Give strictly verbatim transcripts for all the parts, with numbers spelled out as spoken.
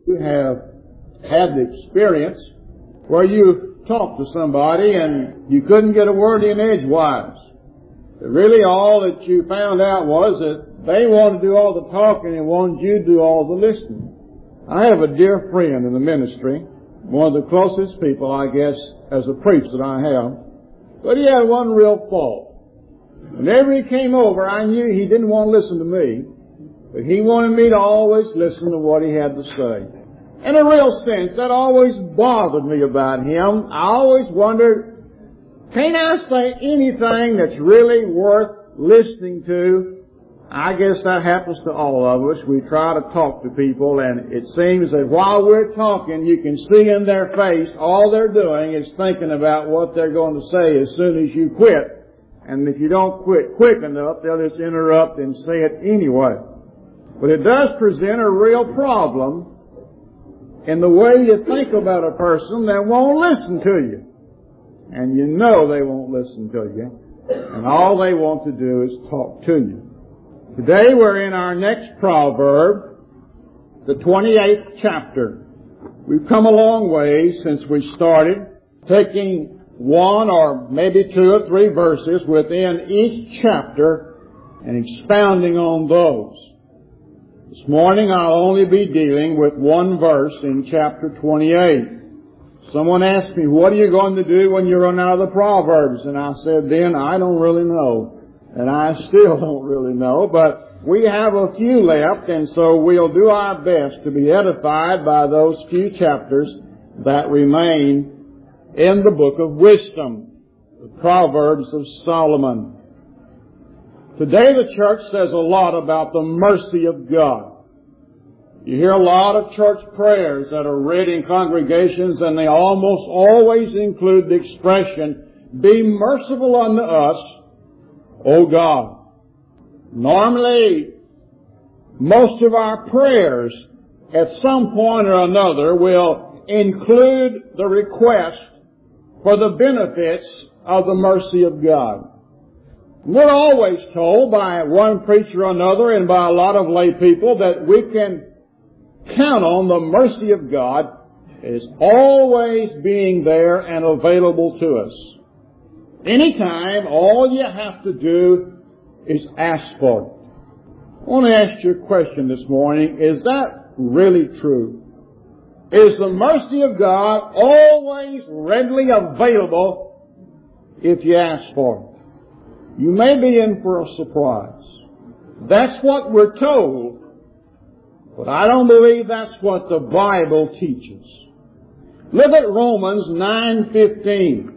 You have had the experience where you talked to somebody and you couldn't get a word in edgewise. Really all that you found out was that they wanted to do all the talking and wanted you to do all the listening. I have a dear friend in the ministry, one of the closest people, I guess, as a priest that I have, but he had one real fault. Whenever he came over, I knew he didn't want to listen to me, but he wanted me to always listen to what he had to say. In a real sense, that always bothered me about him. I always wondered, can't I say anything that's really worth listening to? I guess that happens to all of us. We try to talk to people, and it seems that while we're talking, you can see in their face all they're doing is thinking about what they're going to say as soon as you quit. And if you don't quit quick enough, they'll just interrupt and say it anyway. But it does present a real problem in the way you think about a person that won't listen to you. And you know they won't listen to you. And all they want to do is talk to you. Today we're in our next proverb, the twenty-eighth chapter. We've come a long way since we started, taking one or maybe two or three verses within each chapter and expounding on those. This morning I'll only be dealing with one verse in chapter twenty-eight. Someone asked me, what are you going to do when you run out of the Proverbs? And I said, then I don't really know. And I still don't really know, but we have a few left, and so we'll do our best to be edified by those few chapters that remain in the book of wisdom, the Proverbs of Solomon. Today the church says a lot about the mercy of God. You hear a lot of church prayers that are read in congregations, and they almost always include the expression, be merciful unto us, O God. Normally, most of our prayers at some point or another will include the request for the benefits of the mercy of God. We're always told by one preacher or another and by a lot of lay people that we can count on the mercy of God as always being there and available to us. Anytime, all you have to do is ask for it. I want to ask you a question this morning. Is that really true? Is the mercy of God always readily available if you ask for it? You may be in for a surprise. That's what we're told, but I don't believe that's what the Bible teaches. Look at Romans nine fifteen.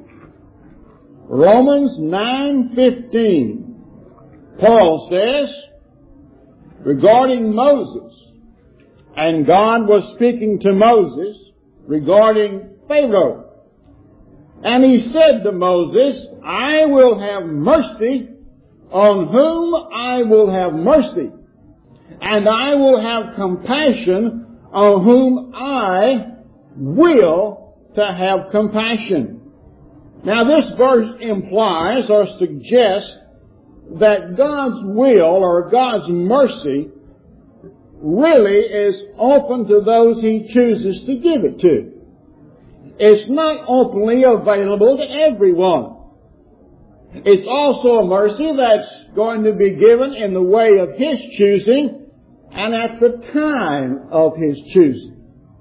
Romans nine fifteen. Paul says, regarding Moses, and God was speaking to Moses regarding Pharaoh. And he said to Moses, I will have mercy on whom I will have mercy, and I will have compassion on whom I will to have compassion. Now this verse implies or suggests that God's will or God's mercy really is open to those He chooses to give it to. It's not openly available to everyone. It's also a mercy that's going to be given in the way of His choosing and at the time of His choosing.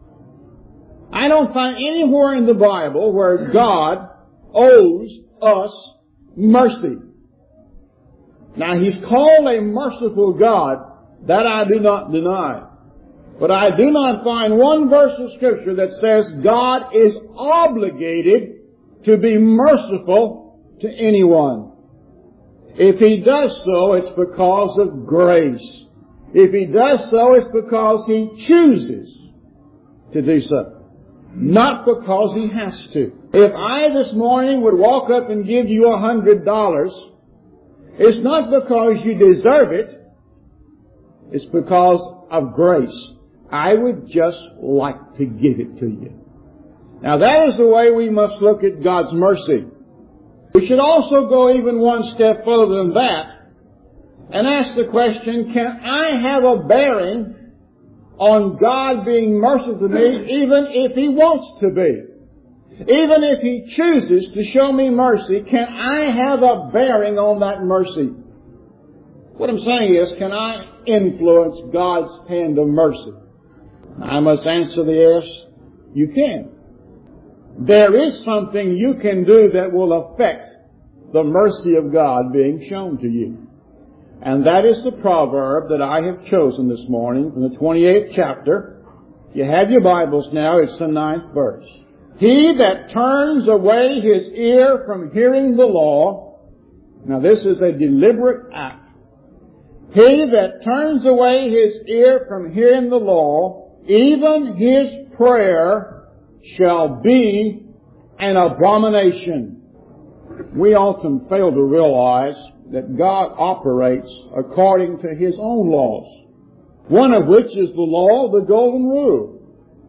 I don't find anywhere in the Bible where God owes us mercy. Now, He's called a merciful God. That I do not deny. But I do not find one verse of Scripture that says God is obligated to be merciful to anyone. If He does so, it's because of grace. If He does so, it's because He chooses to do so. Not because He has to. If I this morning would walk up and give you a hundred dollars, it's not because you deserve it. It's because of grace. I would just like to give it to you. Now that is the way we must look at God's mercy. We should also go even one step further than that and ask the question, can I have a bearing on God being merciful to me, even if He wants to be. Even if He chooses to show me mercy, can I have a bearing on that mercy? What I'm saying is, can I influence God's hand of mercy? I must answer the yes, you can. There is something you can do that will affect the mercy of God being shown to you. And that is the proverb that I have chosen this morning from the twenty-eighth chapter. If you have your Bibles now, it's the ninth verse. He that turns away his ear from hearing the law, now this is a deliberate act. He that turns away his ear from hearing the law, even his prayer shall be an abomination. We often fail to realize that God operates according to His own laws, one of which is the law of the golden rule.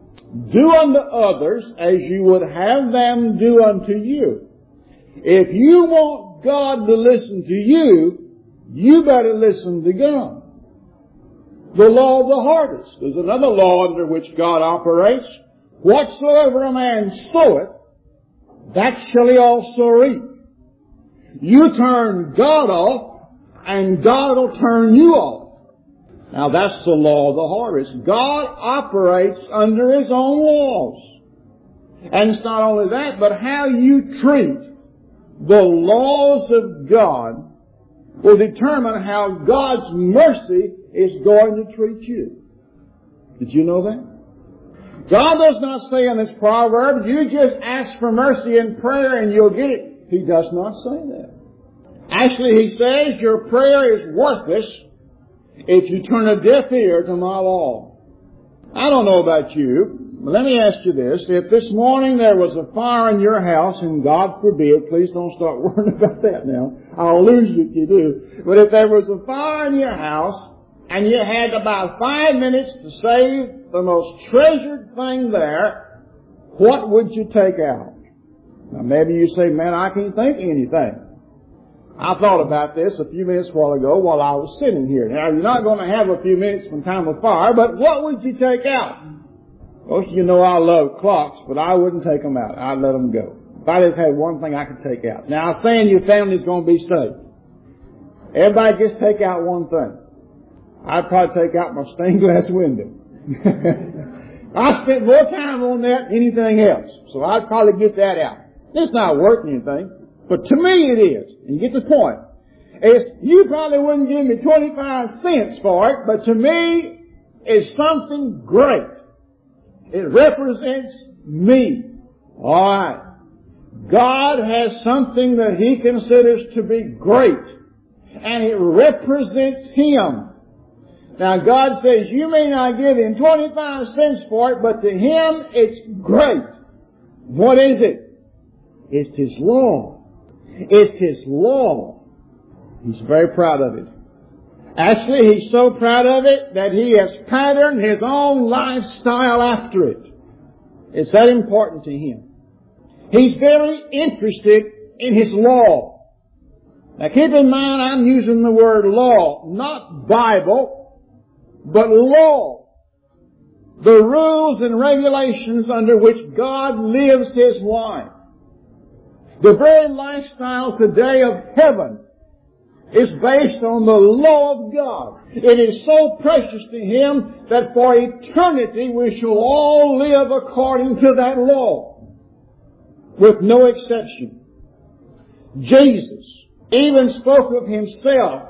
Do unto others as you would have them do unto you. If you want God to listen to you, you better listen to God. The law of the harvest is another law under which God operates. Whatsoever a man soweth, that shall he also reap. You turn God off, and God will turn you off. Now that's the law of the harvest. God operates under His own laws. And it's not only that, but how you treat the laws of God will determine how God's mercy is going to treat you. Did you know that? God does not say in this proverb, you just ask for mercy in prayer and you'll get it. He does not say that. Actually, He says your prayer is worthless if you turn a deaf ear to my law. I don't know about you, but let me ask you this. If this morning there was a fire in your house, and God forbid, please don't start worrying about that now. I'll lose you if you do. But if there was a fire in your house, and you had about five minutes to save the most treasured thing there, what would you take out? Now maybe you say, man, I can't think of anything. I thought about this a few minutes while ago while I was sitting here. Now you're not going to have a few minutes from time of fire, but what would you take out? Well, you know I love clocks, but I wouldn't take them out. I'd let them go. If I just had one thing I could take out. Now I'm saying your family's going to be safe. Everybody just take out one thing. I'd probably take out my stained glass window. I spent more time on that than anything else, so I'd probably get that out. It's not worth anything, but to me it is. And you get the point. It's, you probably wouldn't give me twenty-five cents for it, but to me it's something great. It represents me. Alright. God has something that He considers to be great, and it represents Him. Now God says, you may not give Him twenty-five cents for it, but to Him it's great. What is it? It's His law. It's His law. He's very proud of it. Actually, He's so proud of it that He has patterned His own lifestyle after it. It's that important to Him. He's very interested in His law. Now keep in mind, I'm using the word law, not Bible, but law. The rules and regulations under which God lives His life. The very lifestyle today of heaven is based on the law of God. It is so precious to Him that for eternity we shall all live according to that law, with no exception. Jesus even spoke of Himself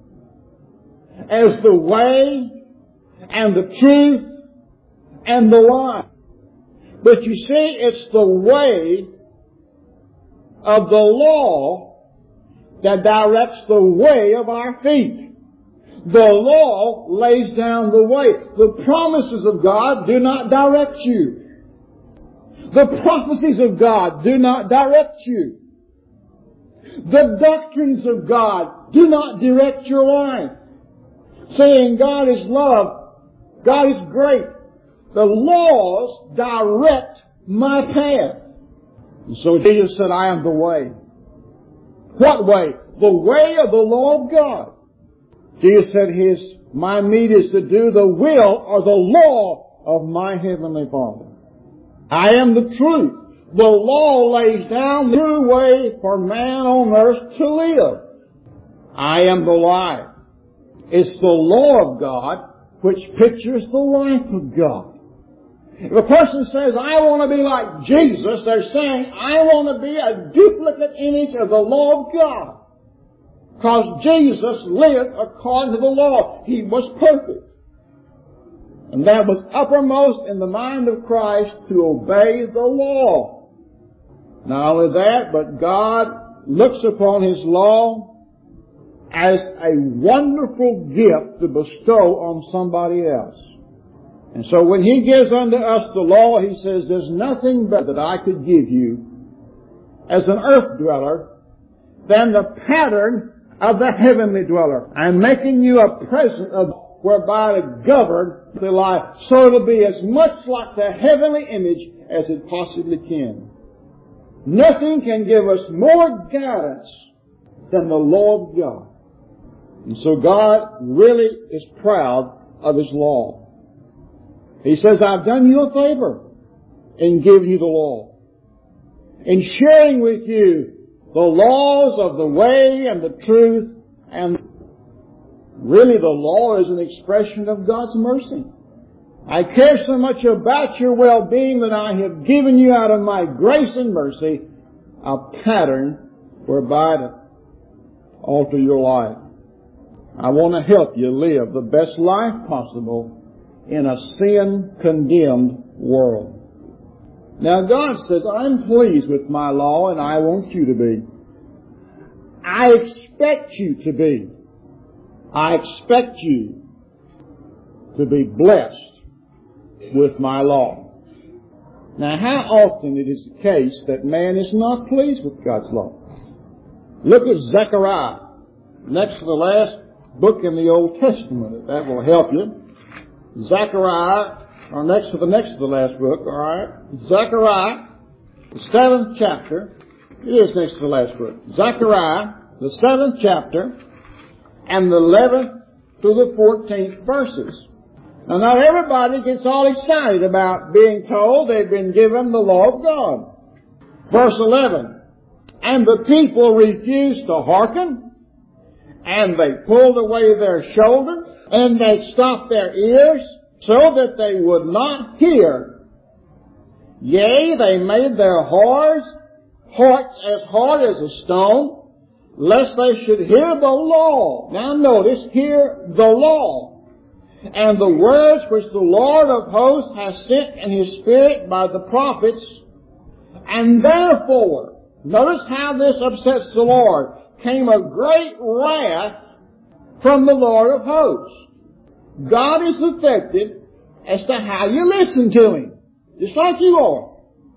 as the way and the truth and the life. But you see, it's the way of the law that directs the way of our feet. The law lays down the way. The promises of God do not direct you. The prophecies of God do not direct you. The doctrines of God do not direct your life. Saying God is love, God is great. The laws direct my path. And so Jesus said, I am the way. What way? The way of the law of God. Jesus said, His, my meat is to do the will or the law of my heavenly Father. I am the truth. The law lays down the true way for man on earth to live. I am the life. It's the law of God which pictures the life of God. If a person says, I want to be like Jesus, they're saying, I want to be a duplicate image of the law of God. Because Jesus lived according to the law. He was perfect. And that was uppermost in the mind of Christ to obey the law. Not only that, but God looks upon His law as a wonderful gift to bestow on somebody else. And so when He gives unto us the law, He says, there's nothing better that I could give you as an earth dweller than the pattern of the heavenly dweller. I'm making you a present of whereby to govern the life, so it'll be as much like the heavenly image as it possibly can. Nothing can give us more guidance than the law of God. And so God really is proud of His law. He says, I've done you a favor in giving you the law, in sharing with you the laws of the way and the truth. And really the law is an expression of God's mercy. I care so much about your well-being that I have given you out of my grace and mercy a pattern whereby to alter your life. I want to help you live the best life possible in a sin-condemned world. Now God says, I'm pleased with my law and I want you to be. I expect you to be. I expect you to be blessed with my law. Now how often it is the case that man is not pleased with God's law? Look at Zechariah, next to the last book in the Old Testament, if that will help you. Zechariah, or next to the next to the last book, alright? Zechariah, the seventh chapter. It is next to the last book. Zechariah, the seventh chapter, and the eleventh through the fourteenth verses. Now not everybody gets all excited about being told they've been given the law of God. Verse eleven, and the people refused to hearken, and they pulled away their shoulder, and they stopped their ears, so that they would not hear. Yea, they made their hearts, hearts as hard as a stone, lest they should hear the law. Now notice, hear the law. And the words which the Lord of hosts has sent in His Spirit by the prophets. And therefore, notice how this upsets the Lord, came a great wrath from the Lord of hosts. God is affected as to how you listen to Him, just like you are.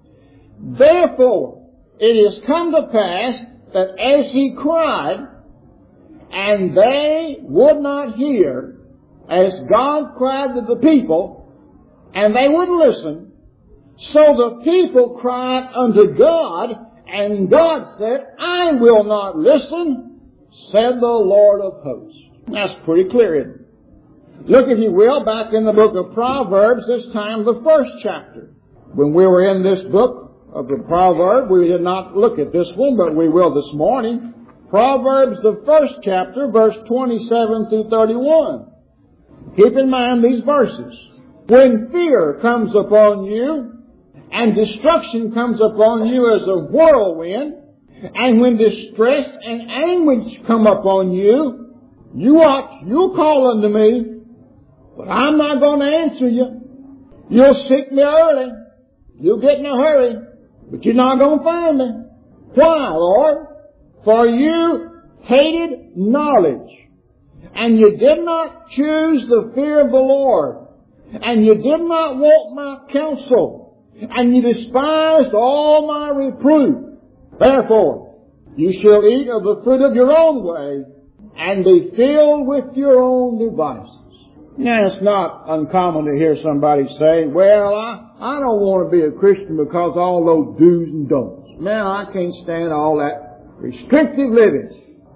Therefore, it has come to pass that as He cried, and they would not hear, as God cried to the people, and they wouldn't listen, so the people cried unto God, and God said, I will not listen, said the Lord of hosts. That's pretty clear, isn't it? Look, if you will, back in the book of Proverbs, this time the first chapter. When we were in this book of the Proverbs, we did not look at this one, but we will this morning. Proverbs, the first chapter, verse twenty-seven through thirty-one. Keep in mind these verses. When fear comes upon you, and destruction comes upon you as a whirlwind, and when distress and anguish come upon you, you watch, you'll call unto me, but I'm not going to answer you. You'll seek me early. You'll get in a hurry, but you're not going to find me. Why, Lord? For you hated knowledge, and you did not choose the fear of the Lord, and you did not want my counsel, and you despised all my reproof. Therefore, you shall eat of the fruit of your own way, and be filled with your own devices. Now, it's not uncommon to hear somebody say, well, I, I don't want to be a Christian because all those do's and don'ts. Man, I can't stand all that restrictive living.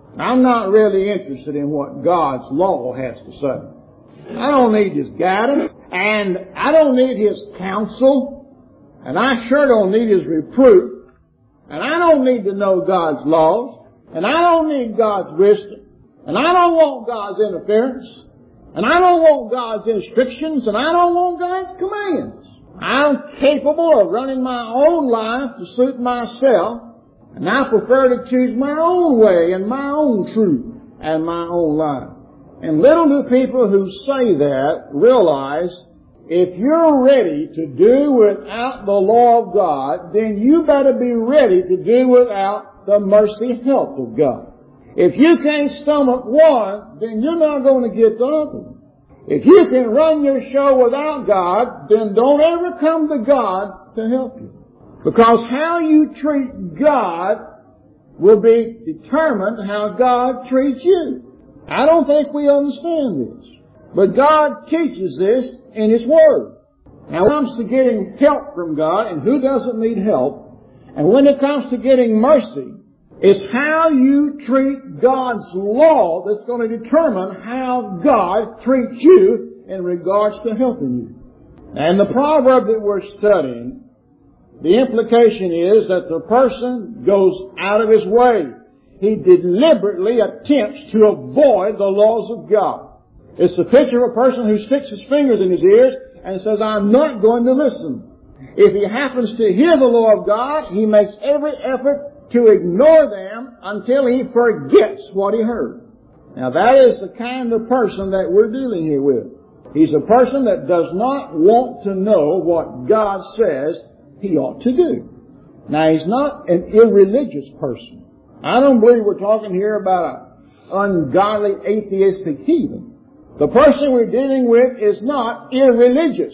I'm not really interested in what God's law has to say. I don't need His guidance, and I don't need His counsel, and I sure don't need His reproof, and I don't need to know God's laws, and I don't need God's wisdom, and I don't want God's interference, and I don't want God's instructions, and I don't want God's commands. I'm capable of running my own life to suit myself, and I prefer to choose my own way and my own truth and my own life. And little do people who say that realize if you're ready to do without the law of God, then you better be ready to do without the mercy and help of God. If you can't stomach one, then you're not going to get the other one. If you can run your show without God, then don't ever come to God to help you. Because how you treat God will be determined how God treats you. I don't think we understand this. But God teaches this in His Word. Now, when it comes to getting help from God, and who doesn't need help, and when it comes to getting mercy, it's how you treat God's law that's going to determine how God treats you in regards to helping you. And the proverb that we're studying, the implication is that the person goes out of his way. He deliberately attempts to avoid the laws of God. It's the picture of a person who sticks his fingers in his ears and says, I'm not going to listen. If he happens to hear the law of God, he makes every effort to ignore them until he forgets what he heard. Now that is the kind of person that we're dealing here with. He's a person that does not want to know what God says he ought to do. Now he's not an irreligious person. I don't believe we're talking here about an ungodly atheistic heathen. The person we're dealing with is not irreligious.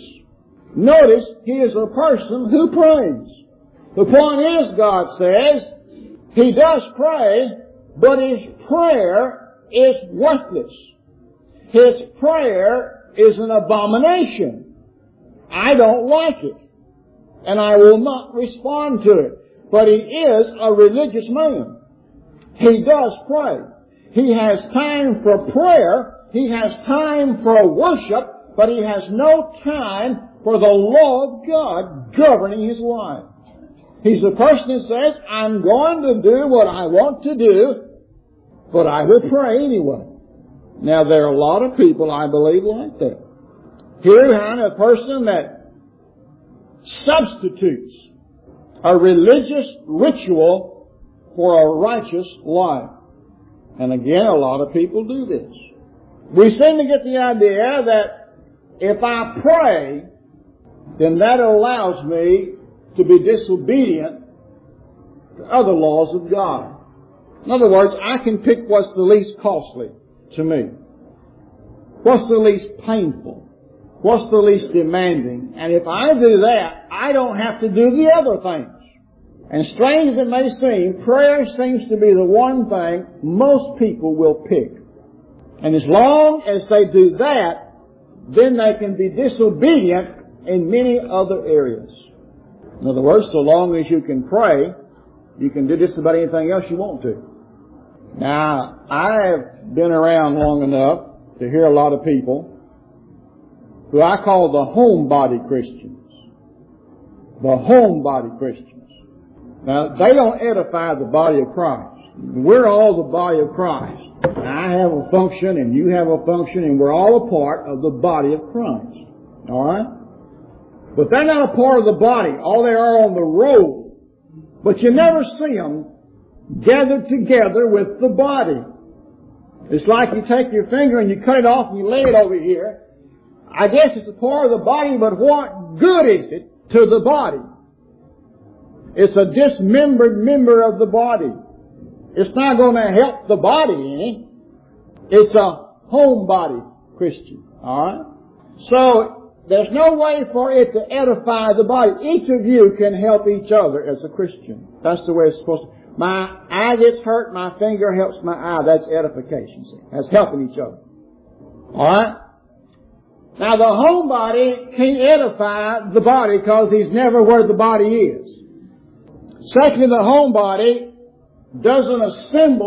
Notice he is a person who prays. The point is, God says, he does pray, but his prayer is worthless. His prayer is an abomination. I don't like it, and I will not respond to it. But he is a religious man. He does pray. He has time for prayer. He has time for worship, but he has no time for the law of God governing his life. He's a person who says, I'm going to do what I want to do, but I will pray anyway. Now, there are a lot of people, I believe, like that. Here we have a person that substitutes a religious ritual for a righteous life. And again, a lot of people do this. We seem to get the idea that if I pray, then that allows me to be disobedient to other laws of God. In other words, I can pick what's the least costly to me. What's the least painful? What's the least demanding? And if I do that, I don't have to do the other things. And strange as it may seem, prayer seems to be the one thing most people will pick. And as long as they do that, then they can be disobedient in many other areas. In other words, so long as you can pray, you can do just about anything else you want to. Now, I've been around long enough to hear a lot of people who I call the homebody Christians. The homebody Christians. Now, they don't edify the body of Christ. We're all the body of Christ. I have a function and you have a function and we're all a part of the body of Christ. All right? But they're not a part of the body. All they are on the road. But you never see them gathered together with the body. It's like you take your finger and you cut it off and you lay it over here. I guess it's a part of the body, but what good is it to the body? It's a dismembered member of the body. It's not going to help the body any. It's a homebody Christian. All right? So, there's no way for it to edify the body. Each of you can help each other as a Christian. That's the way it's supposed to. My eye gets hurt, my finger helps my eye. That's edification. See? That's helping each other. Alright? Now the homebody can't edify the body because he's never where the body is. Secondly, the homebody doesn't assemble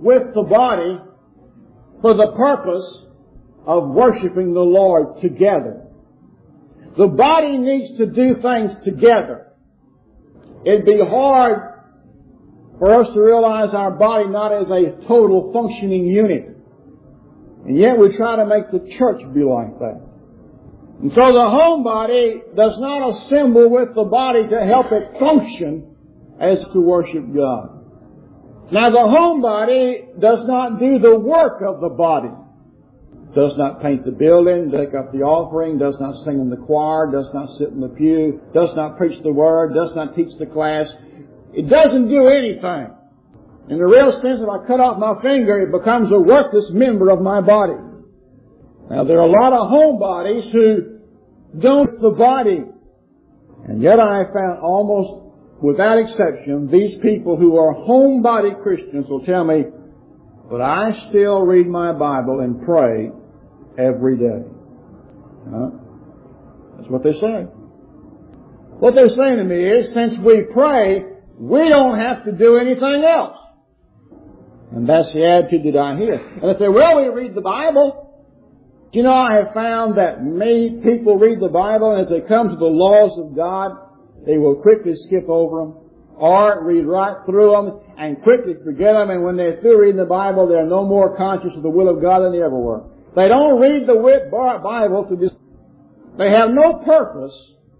with the body for the purpose of worshiping the Lord together. The body needs to do things together. It'd be hard for us to realize our body not as a total functioning unit. And yet we try to make the church be like that. And so the home body does not assemble with the body to help it function as to worship God. Now the home body does not do the work of the body. Does not paint the building, take up the offering, does not sing in the choir, does not sit in the pew, does not preach the word, does not teach the class. It doesn't do anything. In the real sense, if I cut off my finger, it becomes a worthless member of my body. Now there are a lot of home bodies who don't the body. And yet I have found almost without exception, these people who are homebody Christians will tell me, but I still read my Bible and pray every day. Huh? That's what they say. What they're saying to me is, since we pray, we don't have to do anything else. And that's the attitude that I hear. And if they will, we read the Bible. You know, I have found that many people read the Bible, and as they come to the laws of God, they will quickly skip over them or read right through them and quickly forget them. And when they're through reading the Bible, they're no more conscious of the will of God than they ever were. They don't read the Bible to just... They have no purpose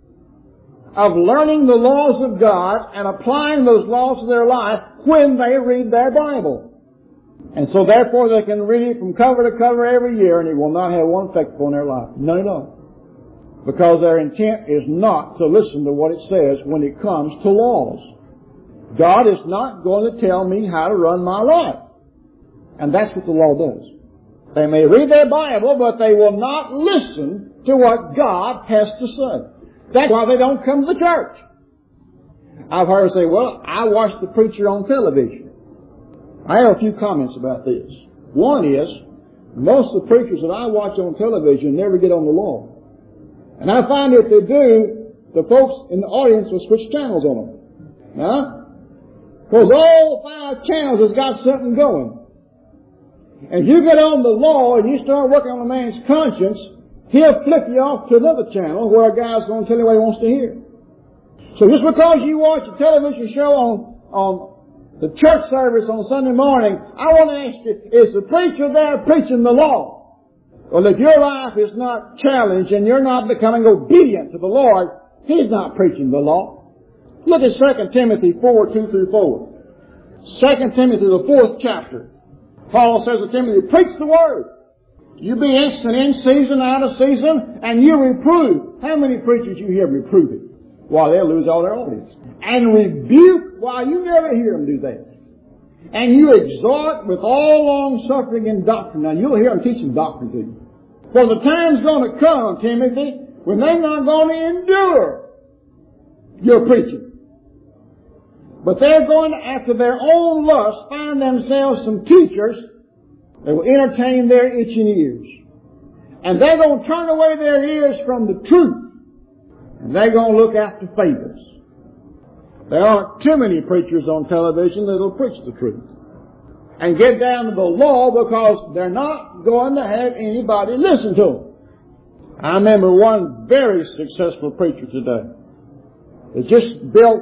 of learning the laws of God and applying those laws to their life when they read their Bible. And so therefore they can read it from cover to cover every year and it will not have one effect upon their life. None at all. Because their intent is not to listen to what it says when it comes to laws. God is not going to tell me how to run my life. And that's what the law does. They may read their Bible, but they will not listen to what God has to say. That's why they don't come to the church. I've heard them say, well, I watch the preacher on television. I have a few comments about this. One is, most of the preachers that I watch on television never get on the law. And I find if they do, the folks in the audience will switch channels on them. Huh? Because all five channels has got something going. And if you get on the law and you start working on a man's conscience, he'll flip you off to another channel where a guy's going to tell you what he wants to hear. So just because you watch a television show on, on the church service on Sunday morning, I want to ask you, is the preacher there preaching the law? Well, if your life is not challenged and you're not becoming obedient to the Lord, He's not preaching the law. Look at Second Timothy four, two through four. Second Timothy, the fourth chapter. Paul says to Timothy, preach the word. You be instant in season, out of season, and you reprove. How many preachers you hear reproving? Well, they'll lose all their audience. And rebuke, while you never hear them do that. And you exhort with all long suffering and doctrine. Now, you'll hear them teaching doctrine to you. For the time's going to come, Timothy, when they're not going to endure your preaching. But they're going to, after their own lust, find themselves some teachers that will entertain their itching ears. And they're going to turn away their ears from the truth. And they're going to look after fables. There aren't too many preachers on television that will preach the truth. And get down to the law because they're not going to have anybody listen to them. I remember one very successful preacher today that just built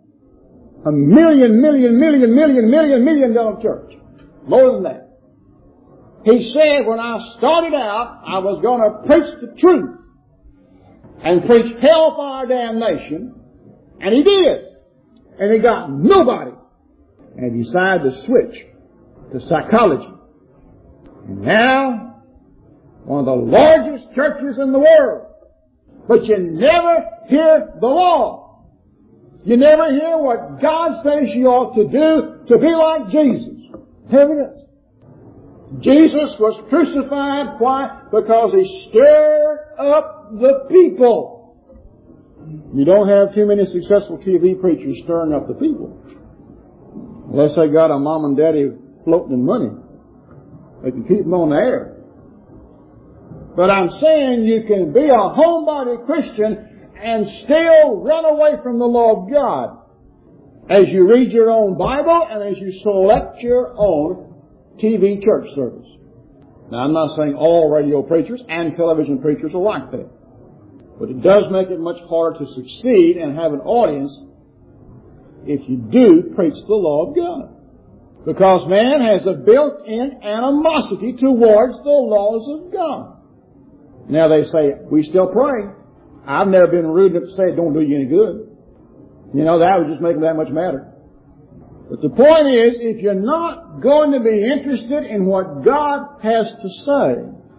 a million, million, million, million, million, million dollar church. More than that. He said when I started out, I was going to preach the truth and preach hellfire damnation. And he did. And he got nobody. And he decided to switch to psychology. And now, one of the largest churches in the world. But you never hear the law. You never hear what God says you ought to do to be like Jesus. Here it is. Jesus was crucified. Why? Because He stirred up the people. You don't have too many successful T V preachers stirring up the people. Unless they got a mom and daddy floating in money. They can keep them on the air. But I'm saying you can be a homebody Christian and still run away from the law of God as you read your own Bible and as you select your own T V church service. Now, I'm not saying all radio preachers and television preachers are like that. But it does make it much harder to succeed and have an audience if you do preach the law of God. Because man has a built-in animosity towards the laws of God. Now they say, we still pray. I've never been rude enough to say it don't do you any good. You know, that would just make it that much matter. But the point is, if you're not going to be interested in what God has to say,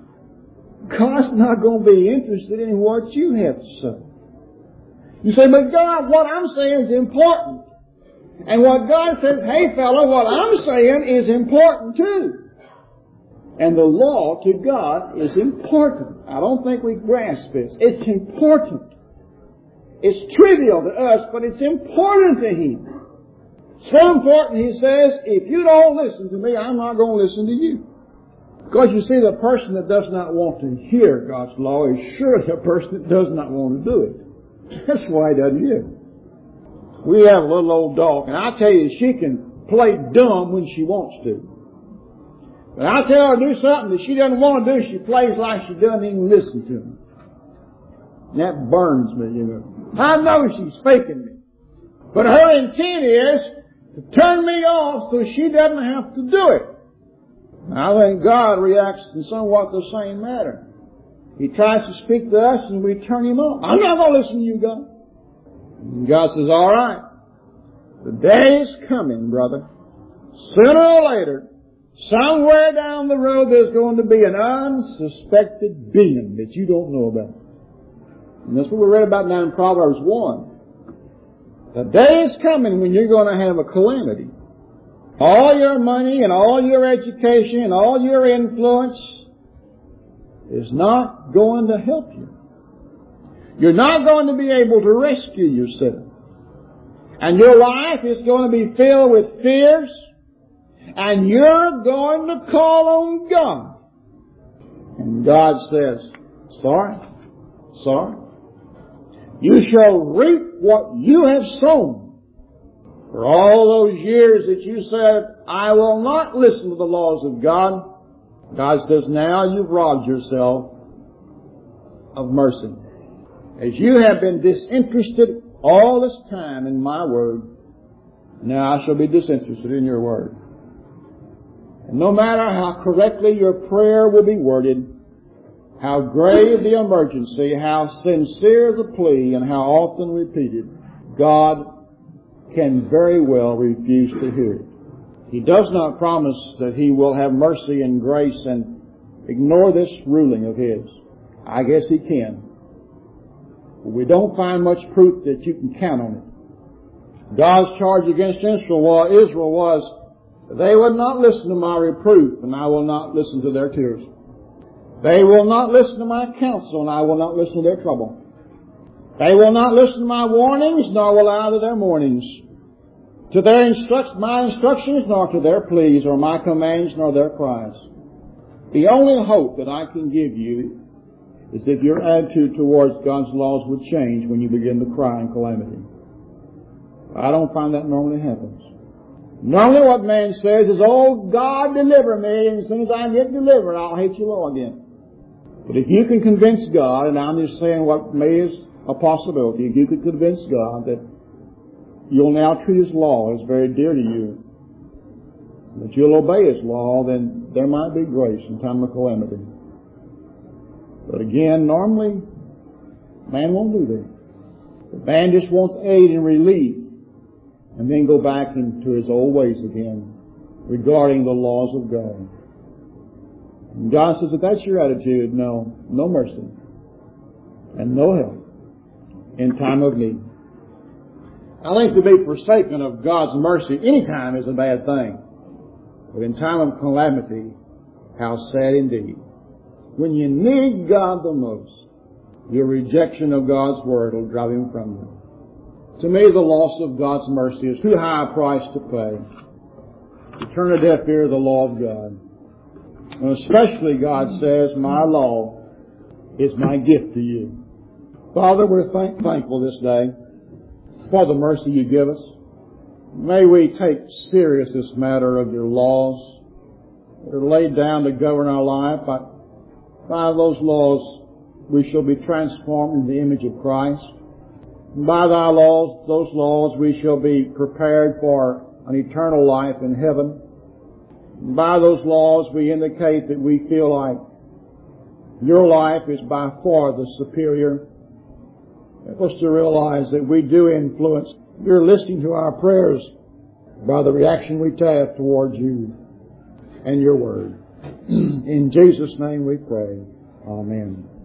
God's not going to be interested in what you have to say. You say, but God, what I'm saying is important. And what God says, hey fellow, what I'm saying is important too. And the law to God is important. I don't think we grasp this. It's important. It's trivial to us, but it's important to Him. So important, He says, if you don't listen to me, I'm not going to listen to you. Because you see, the person that does not want to hear God's law is surely a person that does not want to do it. That's why He doesn't hear it. We have a little old dog, and I tell you, she can play dumb when she wants to. But I tell her to do something that she doesn't want to do, she plays like she doesn't even listen to me. And that burns me, you know. I know she's faking me. But her intent is to turn me off so she doesn't have to do it. I think God reacts in somewhat the same manner. He tries to speak to us and we turn Him off. I'm not going to listen to you, God. And God says, all right. The day is coming, brother. Sooner or later, somewhere down the road there's going to be an unsuspected being that you don't know about. And that's what we read about now in Proverbs one. The day is coming when you're going to have a calamity. All your money and all your education and all your influence is not going to help you. You're not going to be able to rescue yourself. And your life is going to be filled with fears. And you're going to call on God. And God says, sorry, sorry. You shall reap what you have sown. For all those years that you said, I will not listen to the laws of God, God says, now you've robbed yourself of mercy. As you have been disinterested all this time in my word, now I shall be disinterested in your word. And no matter how correctly your prayer will be worded, how grave the emergency, how sincere the plea, and how often repeated, God can very well refuse to hear it. He does not promise that He will have mercy and grace and ignore this ruling of His. I guess He can. But we don't find much proof that you can count on it. God's charge against Israel was, they would not listen to my reproof, and I will not listen to their tears. They will not listen to my counsel, and I will not listen to their trouble. They will not listen to my warnings, nor will I to their mournings. To their instruct, my instructions, nor to their pleas, or my commands, nor their cries. The only hope that I can give you is that your attitude towards God's laws would change when you begin to cry in calamity. I don't find that normally happens. Normally what man says is, oh, God, deliver me, and as soon as I get delivered, I'll hate you law again. But if you can convince God, and I'm just saying what may is a possibility, if you could convince God that you'll now treat His law as very dear to you, that you'll obey His law, then there might be grace in time of calamity. But again, normally, man won't do that. The man just wants aid and relief, and then go back into his old ways again regarding the laws of God. And God says, if that's your attitude, no, no mercy and no help in time of need. I think to be forsaken of God's mercy any time is a bad thing. But in time of calamity, how sad indeed. When you need God the most, your rejection of God's word will drive Him from you. To me, the loss of God's mercy is too high a price to pay. To turn a deaf ear to the law of God. And especially, God says, my law is my gift to you. Father, we're thank- thankful this day for the mercy you give us. May we take serious this matter of your laws. that are laid down to govern our life. By, by those laws, we shall be transformed in the image of Christ. And by thy laws, those laws, we shall be prepared for an eternal life in heaven. And by those laws, we indicate that we feel like your life is by far the superior. Help us to realize that we do influence. You're listening to our prayers by the reaction we have towards you and your word. In Jesus' name we pray. Amen.